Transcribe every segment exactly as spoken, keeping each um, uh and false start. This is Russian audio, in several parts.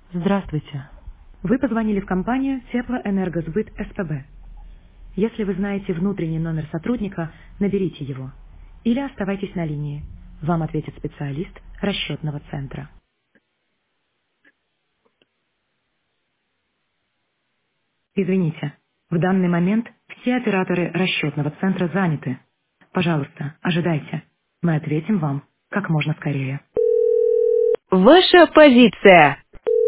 Здравствуйте. Вы позвонили в компанию Теплоэнергосбыт СПБ. Если вы знаете внутренний номер сотрудника, наберите его. Или оставайтесь на линии. Вам ответит специалист расчетного центра. Извините, в данный момент все операторы расчетного центра заняты. Пожалуйста, ожидайте. Мы ответим вам как можно скорее. Ваша позиция.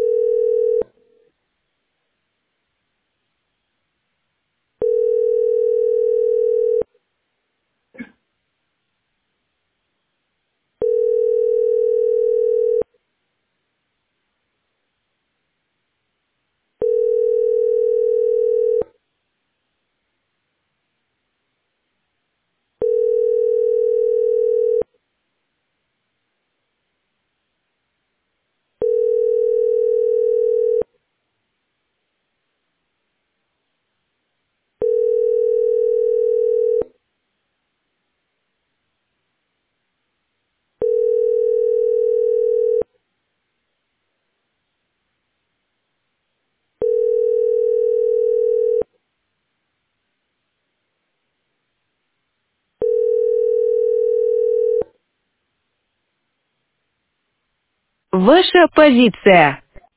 Ваша позиция.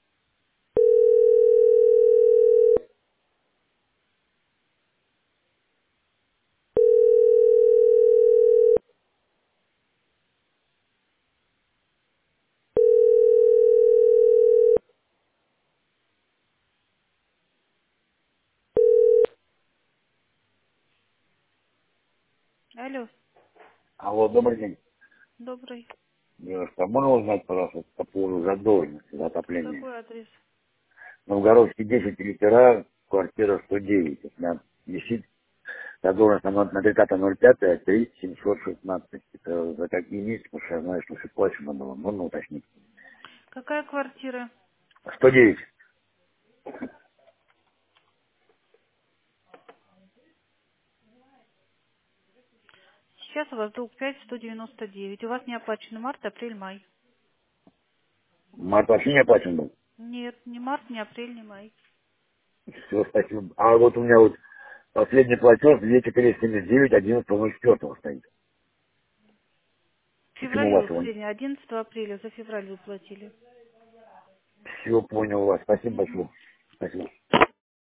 Алло, Алло, добрый день. добрый. Девушка, можно узнать, пожалуйста, по поводу задолженности за отопление? Какой адрес? Новгородский десять литера, квартира сто девять. У меня висит задолженность на на тридцатое ноль пятое три семьсот шестнадцать. Это за какие месяцы, потому что я знаю, что все плачено было. Можно уточнить? Какая квартира? сто девять. Сейчас у вас долг пять сто девяносто девять. У вас не оплачено март, апрель, май. Март вообще не оплачен был. Нет, ни март, ни апрель, ни май. Все, спасибо. А вот у меня вот последний платеж две тысячи четыреста семьдесят девять одиннадцатого четвертого стоит. В Почему у феврале вас вы его? последний, одиннадцатого апреля, за февраль вы платили. Все понял у вас. Спасибо Мгм. большое. Спасибо.